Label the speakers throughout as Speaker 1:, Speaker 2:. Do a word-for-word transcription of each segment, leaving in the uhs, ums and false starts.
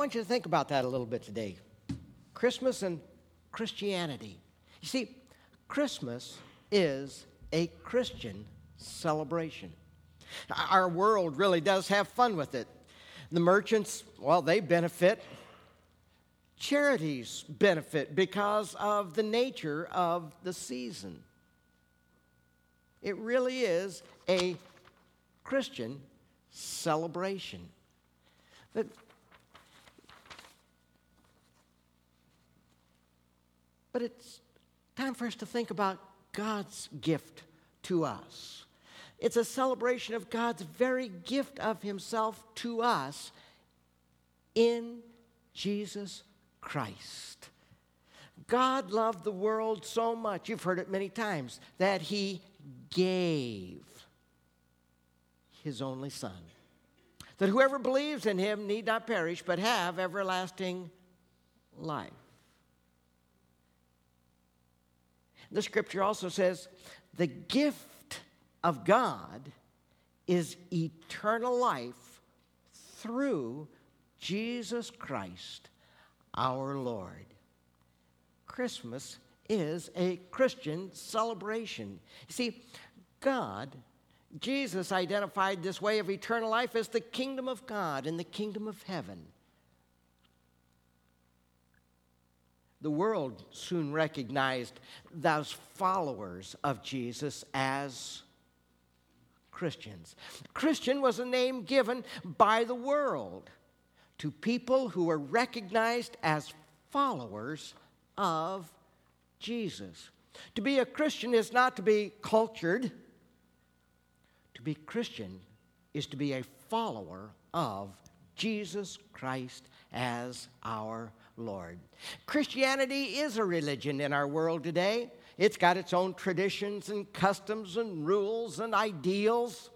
Speaker 1: want you to think about that a little bit today. Christmas and Christianity. You see, Christmas is a Christian celebration. Our world really does have fun with it. The merchants, well, they benefit. Charities benefit because of the nature of the season. It really is a Christian celebration. But, but it's time for us to think about God's gift to us. It's a celebration of God's very gift of himself to us in Jesus Christ. God loved the world so much, you've heard it many times, that he gave his only Son, that whoever believes in him need not perish, but have everlasting life. The scripture also says, the gift of God is eternal life through Jesus Christ, our Lord. Christmas is a Christian celebration. You see, God, Jesus identified this way of eternal life as the kingdom of God and the kingdom of heaven. The world soon recognized those followers of Jesus as Christians. Christian was a name given by the world to people who were recognized as followers of Jesus. To be a Christian is not to be cultured. To be Christian is to be a follower of Jesus Christ as our Lord. Christianity is a religion in our world today. It's got its own traditions and customs and rules and ideals.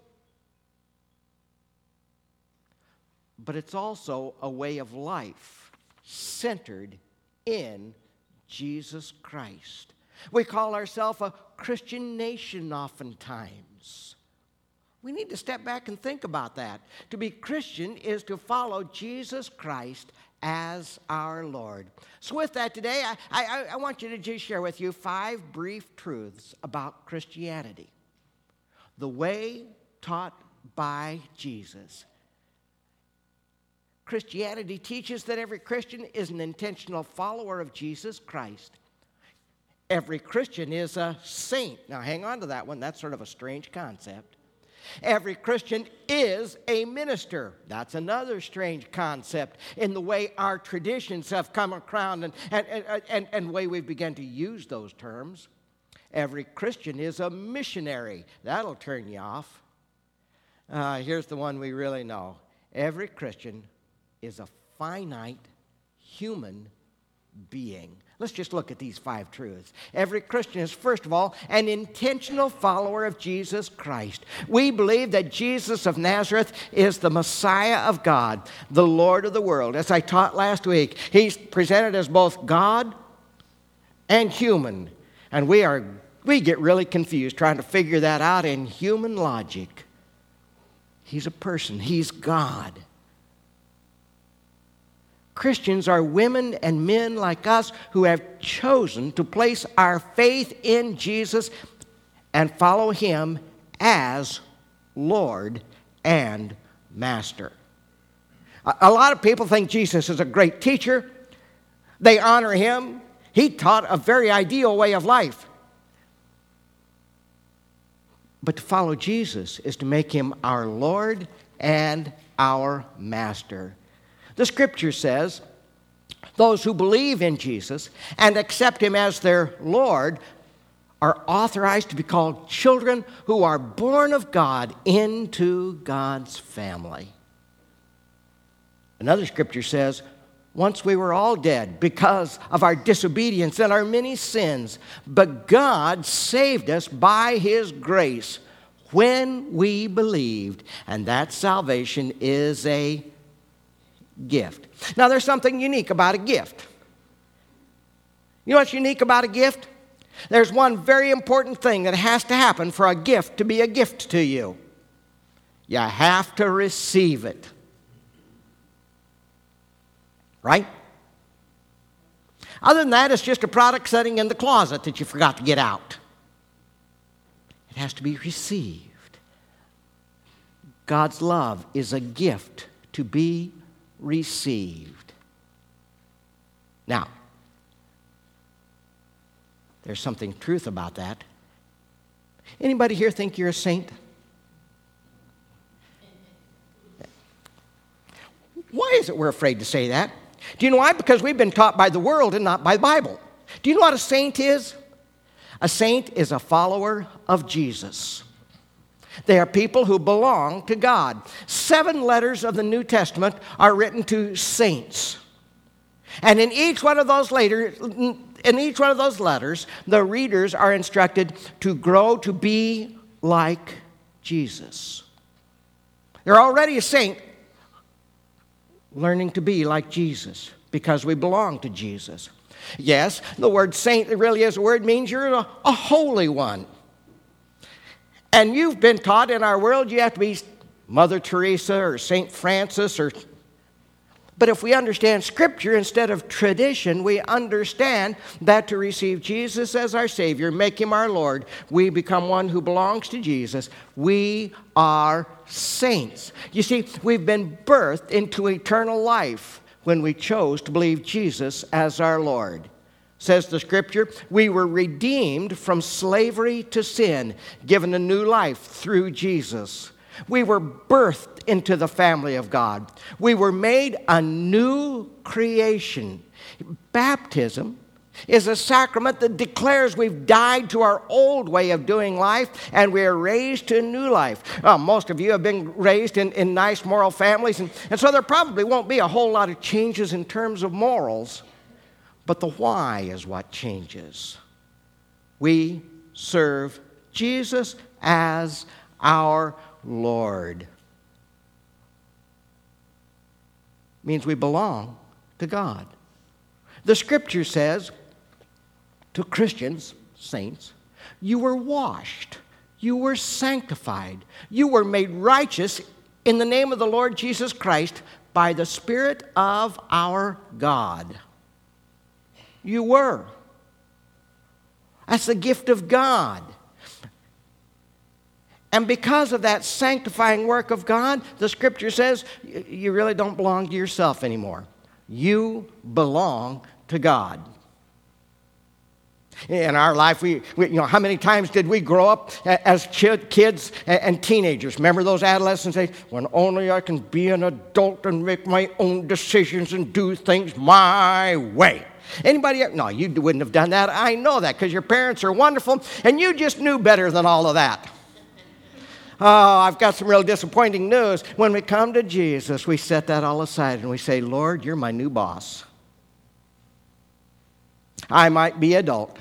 Speaker 1: But it's also a way of life centered in Jesus Christ. We call ourselves a Christian nation oftentimes. We need to step back and think about that. To be Christian is to follow Jesus Christ as our Lord. So with that today, I, I, I want you to just share with you five brief truths about Christianity. The way taught by Jesus. Christianity teaches that every Christian is an intentional follower of Jesus Christ. Every Christian is a saint. Now hang on to that one. That's sort of a strange concept. Every Christian is a minister. That's another strange concept in the way our traditions have come around and, and, and, and, and the way we've begun to use those terms. Every Christian is a missionary. That'll turn you off. Uh, here's the one we really know. Every Christian is a finite human being. Let's just look at these five truths. Every Christian is, first of all, an intentional follower of Jesus Christ. We believe that Jesus of Nazareth is the Messiah of God, the Lord of the world. As I taught last week, he's presented as both God and human. And we are we get really confused trying to figure that out in human logic. He's a person. He's God. Christians are women and men like us who have chosen to place our faith in Jesus and follow him as Lord and Master. A lot of people think Jesus is a great teacher. They honor him. He taught a very ideal way of life. But to follow Jesus is to make him our Lord and our Master. The scripture says, those who believe in Jesus and accept him as their Lord are authorized to be called children who are born of God into God's family. Another scripture says, once we were all dead because of our disobedience and our many sins, but God saved us by his grace when we believed, and that salvation is a gift. Now, there's something unique about a gift. You know what's unique about a gift? There's one very important thing that has to happen for a gift to be a gift to you. You have to receive it. Right? Other than that, it's just a product sitting in the closet that you forgot to get out. It has to be received. God's love is a gift to be received. Now, there's something truth about that. Anybody here think you're a saint? Why is it we're afraid to say that? Do you know why? Because we've been taught by the world and not by the Bible. Do you know what a saint is? A saint is a follower of Jesus. They are people who belong to God. Seven letters of the New Testament are written to saints. And in each one of those letters, in each one of those letters, the readers are instructed to grow to be like Jesus. They're already a saint, learning to be like Jesus because we belong to Jesus. Yes, the word saint, it really is a word, means you're a, a holy one. And you've been taught in our world you have to be Mother Teresa or Saint Francis. or. But if we understand Scripture instead of tradition, we understand that to receive Jesus as our Savior, make Him our Lord, we become one who belongs to Jesus. We are saints. You see, we've been birthed into eternal life when we chose to believe Jesus as our Lord. Says the Scripture, we were redeemed from slavery to sin, given a new life through Jesus. We were birthed into the family of God. We were made a new creation. Baptism is a sacrament that declares we've died to our old way of doing life and we are raised to a new life. Well, most of you have been raised in, in nice moral families, and, and so there probably won't be a whole lot of changes in terms of morals. But the why is what changes. We serve Jesus as our Lord. Means we belong to God. The Scripture says to Christians, saints, you were washed, you were sanctified, you were made righteous in the name of the Lord Jesus Christ by the Spirit of our God. You were. That's the gift of God. And because of that sanctifying work of God, the Scripture says you really don't belong to yourself anymore. You belong to God. In our life, we, we you know, how many times did we grow up as kids and teenagers? Remember those adolescent days? When only I can be an adult and make my own decisions and do things my way. Anybody? No, you wouldn't have done that. I know that because your parents are wonderful and you just knew better than all of that. Oh, I've got some real disappointing news. When we come to Jesus, we set that all aside and we say, Lord, you're my new boss. I might be adult,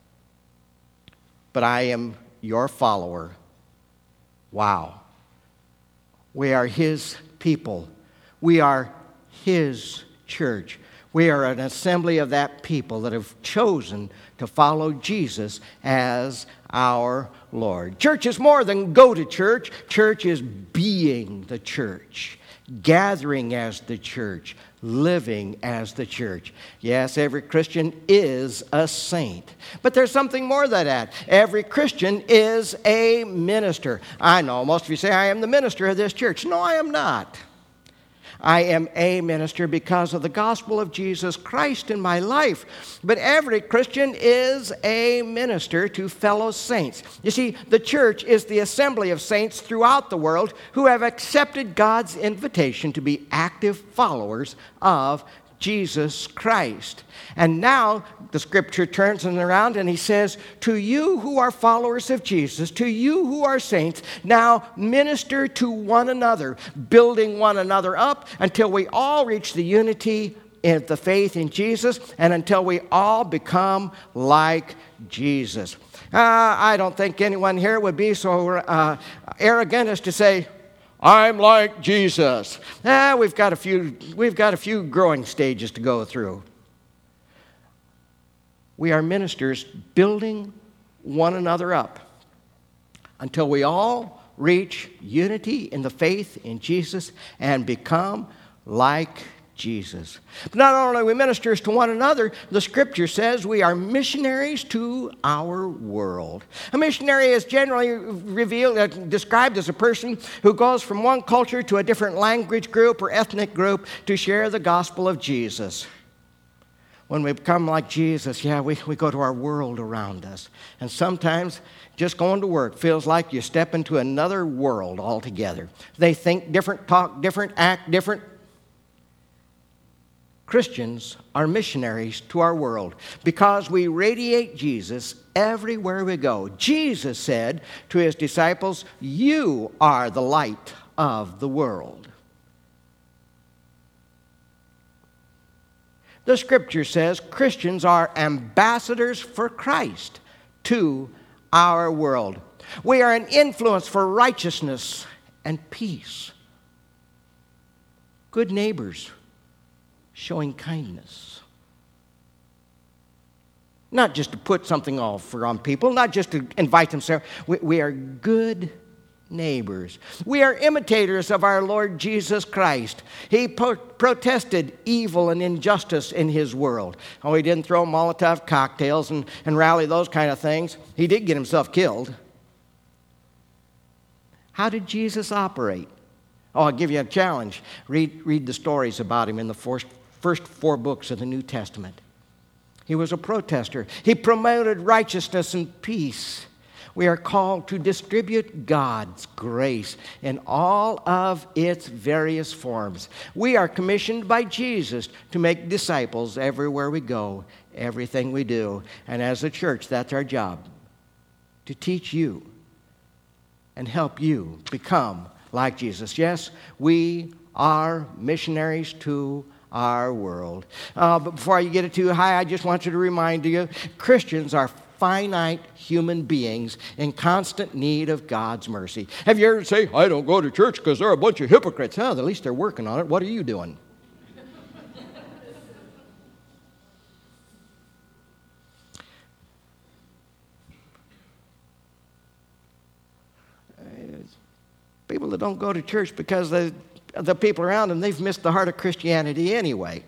Speaker 1: but I am your follower. Wow. We are His people. We are His church. We are an assembly of that people that have chosen to follow Jesus as our Lord. Church is more than go to church. Church is being the church, gathering as the church, living as the church. Yes, every Christian is a saint. But there's something more than that. Every Christian is a minister. I know most of you say, I am the minister of this church. No, I am not. I am a minister because of the gospel of Jesus Christ in my life. But every Christian is a minister to fellow saints. You see, the church is the assembly of saints throughout the world who have accepted God's invitation to be active followers of Jesus Christ. And now the Scripture turns around and he says, to you who are followers of Jesus, to you who are saints, now minister to one another, building one another up until we all reach the unity in the faith in Jesus and until we all become like Jesus. Uh, I don't think anyone here would be so uh, arrogant as to say, I'm like Jesus. Ah, we've got a few, we've got a few growing stages to go through. We are ministers building one another up until we all reach unity in the faith in Jesus and become like Jesus. But not only are we ministers to one another, the Scripture says we are missionaries to our world. A missionary is generally revealed, uh, described as a person who goes from one culture to a different language group or ethnic group to share the gospel of Jesus. When we become like Jesus, yeah, we, we go to our world around us. And sometimes just going to work feels like you step into another world altogether. They think different, talk different, act different. Christians are missionaries to our world because we radiate Jesus everywhere we go. Jesus said to his disciples, "You are the light of the world." The Scripture says Christians are ambassadors for Christ to our world. We are an influence for righteousness and peace. Good neighbors showing kindness. Not just to put something over on people, not just to invite them. We, we are good neighbors. We are imitators of our Lord Jesus Christ. He po- protested evil and injustice in his world. Oh, he didn't throw Molotov cocktails and, and rally those kind of things. He did get himself killed. How did Jesus operate? Oh, I'll give you a challenge. Read, read the stories about him in the first, first four books of the New Testament. He was a protester. He promoted righteousness and peace. We are called to distribute God's grace in all of its various forms. We are commissioned by Jesus to make disciples everywhere we go, everything we do. And as a church, that's our job, to teach you and help you become like Jesus. Yes, we are missionaries to our world. Uh, but before you get it too high, I just want you to remind you, Christians are finite human beings in constant need of God's mercy. Have you ever say, "I don't go to church because they're a bunch of hypocrites"? Oh, at least they're working on it. What are you doing? People that don't go to church because the, the people around them, they've missed the heart of Christianity anyway.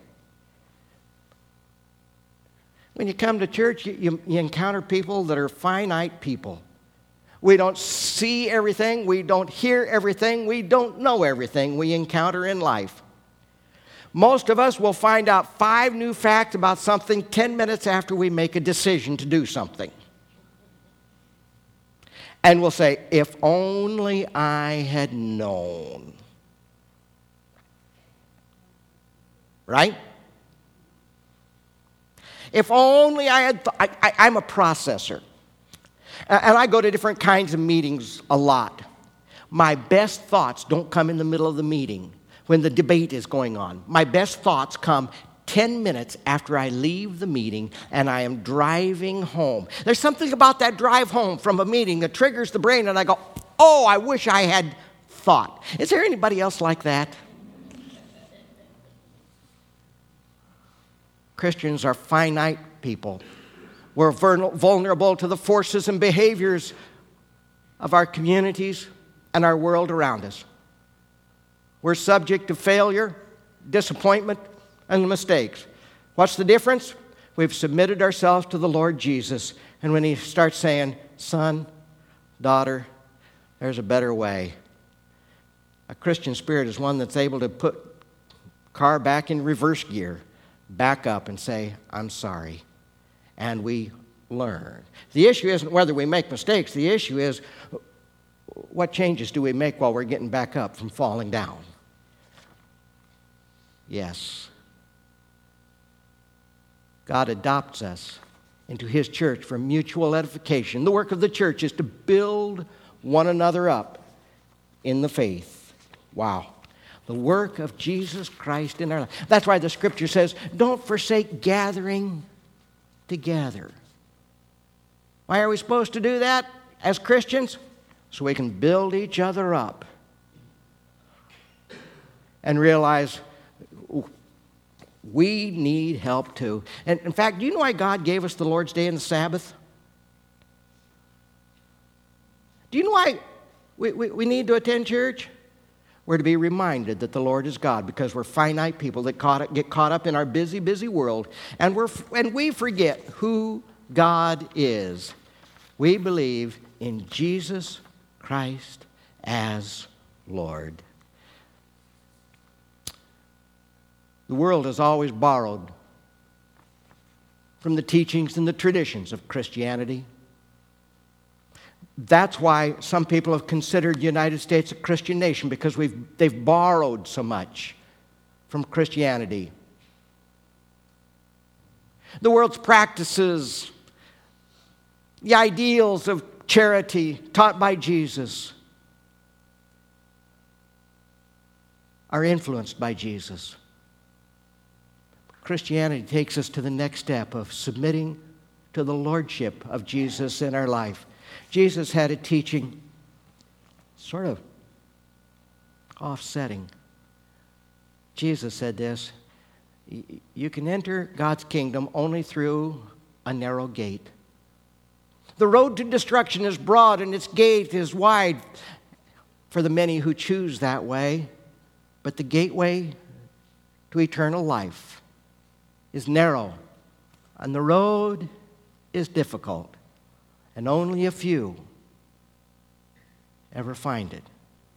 Speaker 1: When you come to church, you, you, you encounter people that are finite people. We don't see everything. We don't hear everything. We don't know everything we encounter in life. Most of us will find out five new facts about something ten minutes after we make a decision to do something. And we'll say, "If only I had known." Right? If only I had, th- I, I, I'm a processor. And I go to different kinds of meetings a lot. My best thoughts don't come in the middle of the meeting when the debate is going on. My best thoughts come ten minutes after I leave the meeting and I am driving home. There's something about that drive home from a meeting that triggers the brain and I go, "Oh, I wish I had thought." Is there anybody else like that? Christians are finite people. We're vulnerable to the forces and behaviors of our communities and our world around us. We're subject to failure, disappointment, and mistakes. What's the difference? We've submitted ourselves to the Lord Jesus. And when he starts saying, "Son, daughter, there's a better way." A Christian spirit is one that's able to put car back in reverse gear, back up and say, "I'm sorry." And we learn. The issue isn't whether we make mistakes. The issue is, what changes do we make while we're getting back up from falling down? Yes. God adopts us into his church for mutual edification. The work of the church is to build one another up in the faith. Wow. The work of Jesus Christ in our life. That's why the Scripture says, don't forsake gathering together. Why are we supposed to do that as Christians? So we can build each other up and realize we need help too. And in fact, do you know why God gave us the Lord's Day and the Sabbath? Do you know why we, we, we need to attend church? We're to be reminded that the Lord is God, because we're finite people that caught, get caught up in our busy, busy world, and, we're, and we forget who God is. We believe in Jesus Christ as Lord. The world has always borrowed from the teachings and the traditions of Christianity. That's why some people have considered the United States a Christian nation, because we've, they've borrowed so much from Christianity. The world's practices, the ideals of charity taught by Jesus are influenced by Jesus. Christianity takes us to the next step of submitting to the lordship of Jesus in our life. Jesus had a teaching sort of offsetting. Jesus said this: you can enter God's kingdom only through a narrow gate. The road to destruction is broad and its gate is wide for the many who choose that way, but the gateway to eternal life is narrow, and the road is difficult, and only a few ever find it.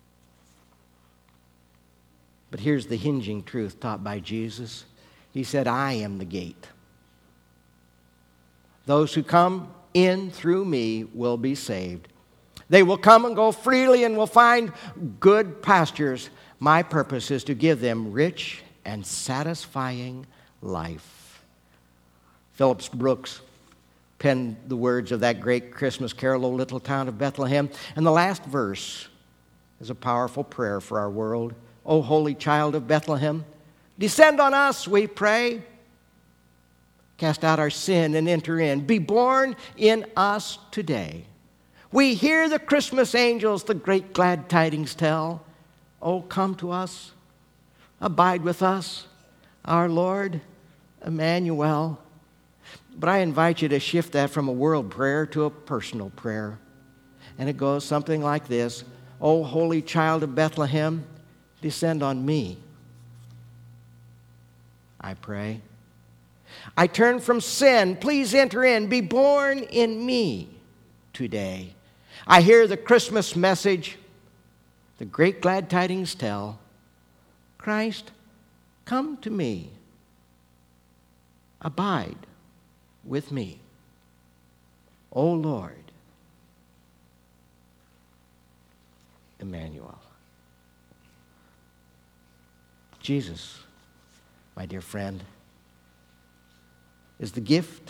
Speaker 1: But here's the hinging truth taught by Jesus. He said, I am the gate. Those who come in through me will be saved. They will come and go freely and will find good pastures. My purpose is to give them rich and satisfying life. Phillips Brooks penned the words of that great Christmas carol, O Little Town of Bethlehem. And the last verse is a powerful prayer for our world. O Holy Child of Bethlehem, descend on us, we pray. Cast out our sin and enter in. Be born in us today. We hear the Christmas angels the great glad tidings tell. Oh, come to us. Abide with us, our Lord Emmanuel. But I invite you to shift that from a world prayer to a personal prayer. And it goes something like this: O Holy Child of Bethlehem, descend on me, I pray. I turn from sin. Please enter in. Be born in me today. I hear the Christmas message. The great glad tidings tell. Christ, come to me. Abide with me. O Lord, Emmanuel. Jesus, my dear friend, is the gift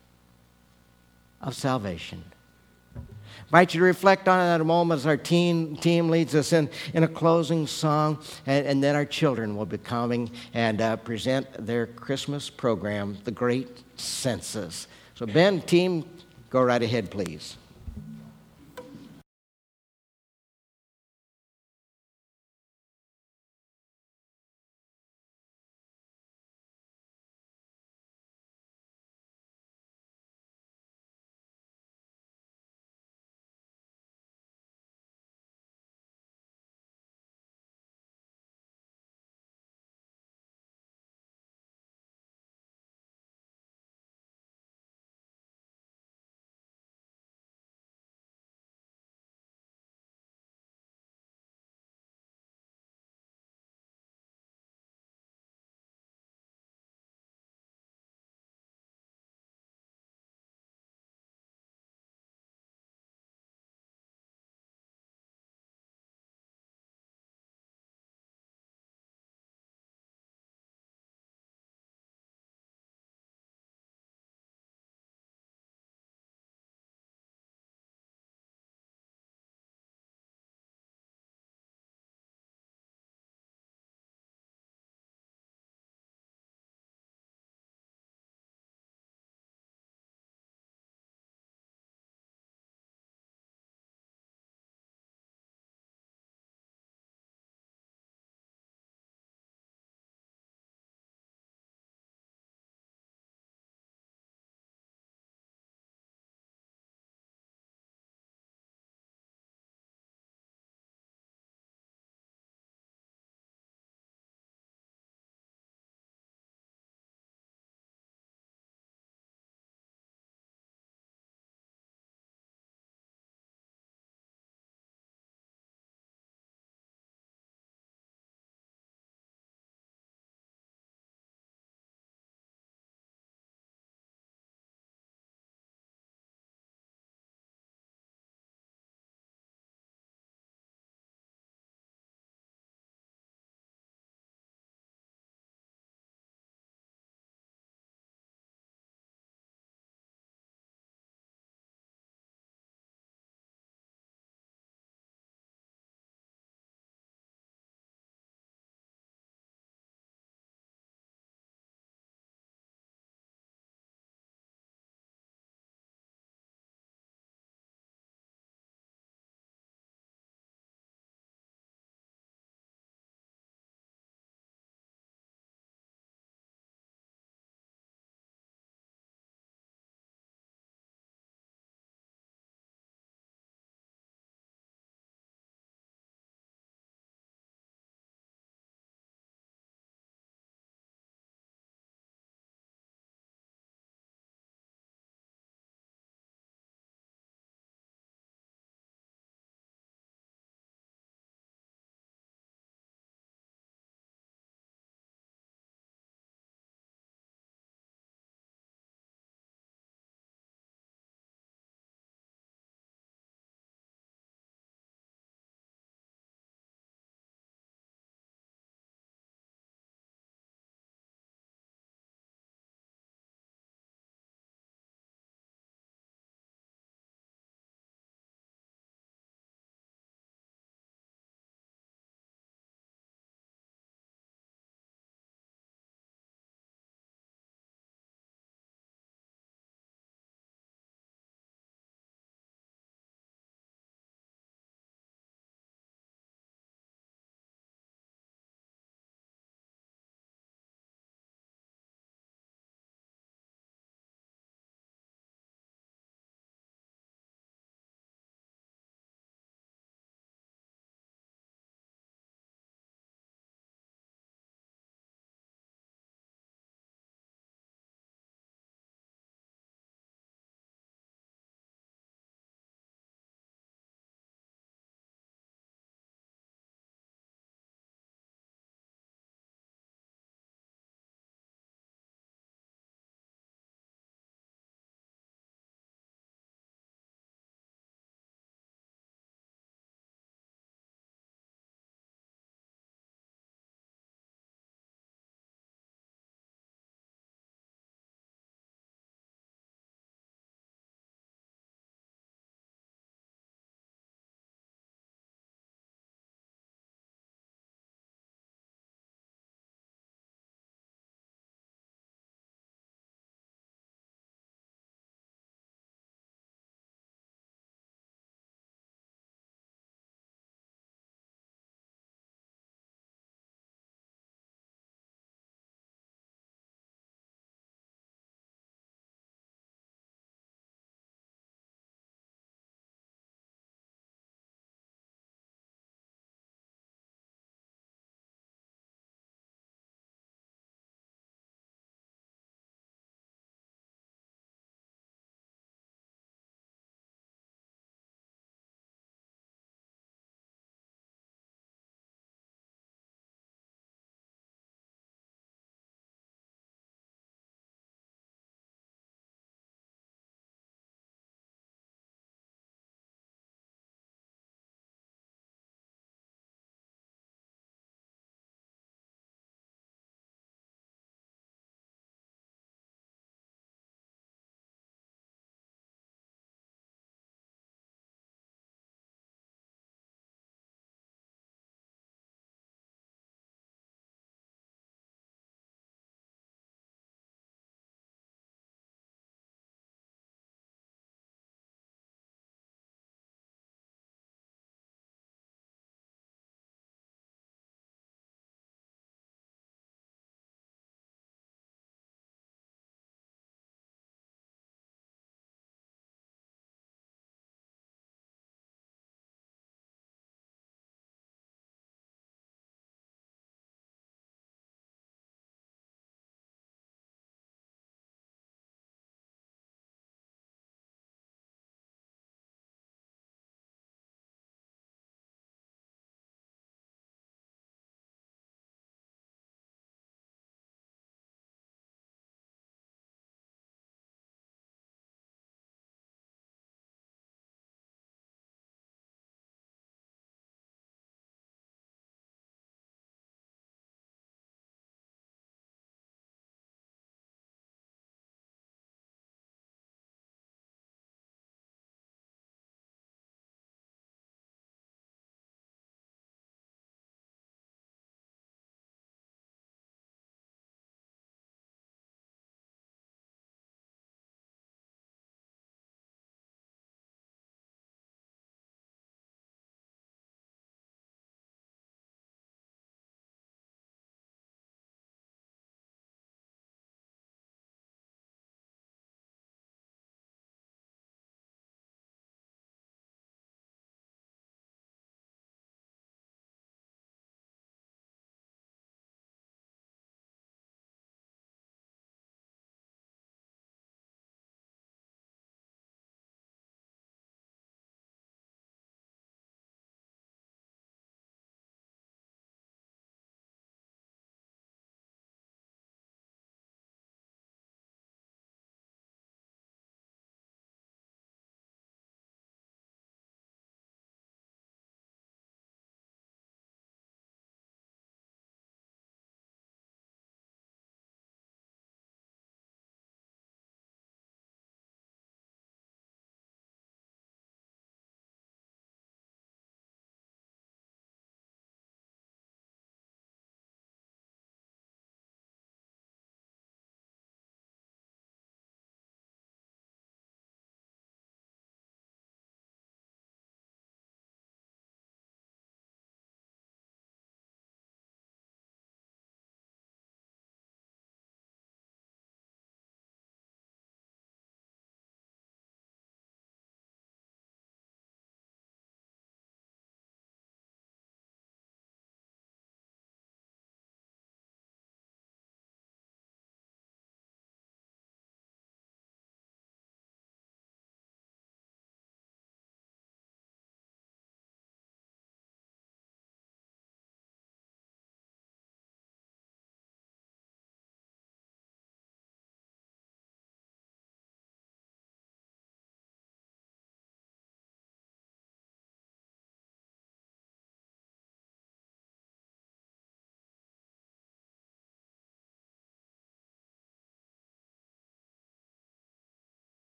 Speaker 1: of salvation. I invite you to reflect on it at a moment as our team, team leads us in, in a closing song, and, and then our children will be coming and uh, present their Christmas program, The Great Census. So Ben, team, go right ahead, please.